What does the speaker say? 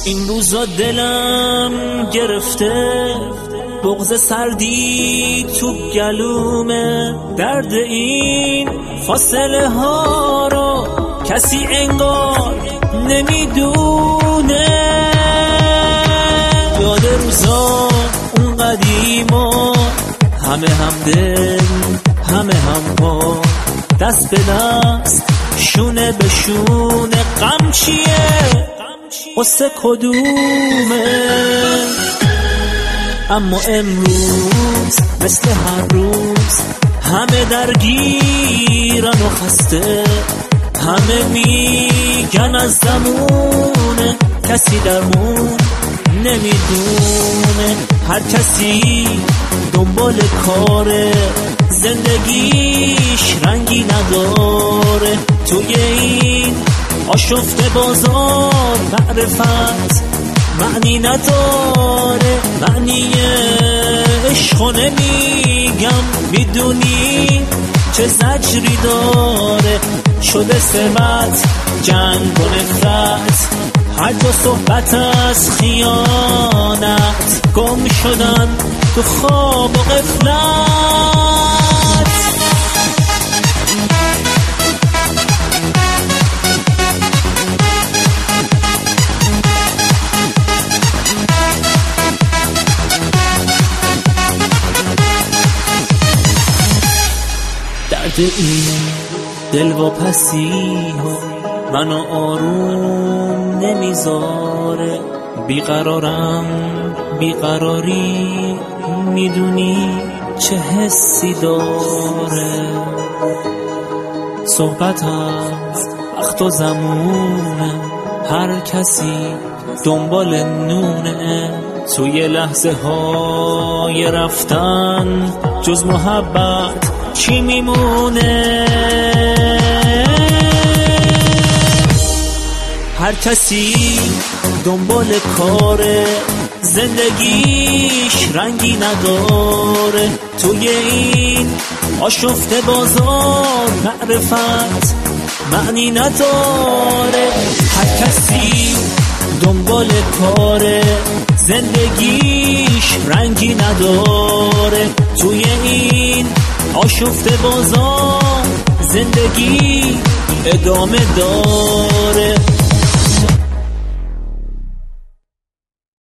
این روزا دلم گرفته بغض سردی تو گلومه، درد این فاصله ها رو کسی انگار نمیدونه. یاد روزا اون قدیما، همه همدل همه هم پا، دست به دست شونه به شونه. غم چیه قصه کدومه؟ اما امروز مثل هر روز همه درگیرن و خسته، همه میگن از زمونه، کسی درمون نمیدونه. هر کسی دنبال کاره، زندگیش رنگی نداره. توی این آشفته بازار معرفت معنی نداره. معنی عشقو نمیگم، میدونی چه زجری داره. شده ثبت جنگ و نفرت، هر جا صحبت از خیانت، گم شدن تو خواب و غفلت. درد این دل واپسی ها منو آروم نمیذاره. بیقرارم بیقراری، میدونی چه حسی داره. صحبت از وقت و زمونه، هر کسی دنبال نونه. توی لحظه های رفتن جز محبت چی میمونه؟ هر کسی دنبال کاره، زندگیش رنگی نداره. توی این آشفته بازار معرفت معنی نداره. هر کسی دنبال کاره، زندگیش رنگی نداره. توی این آشفته بازار زندگی ادامه داره.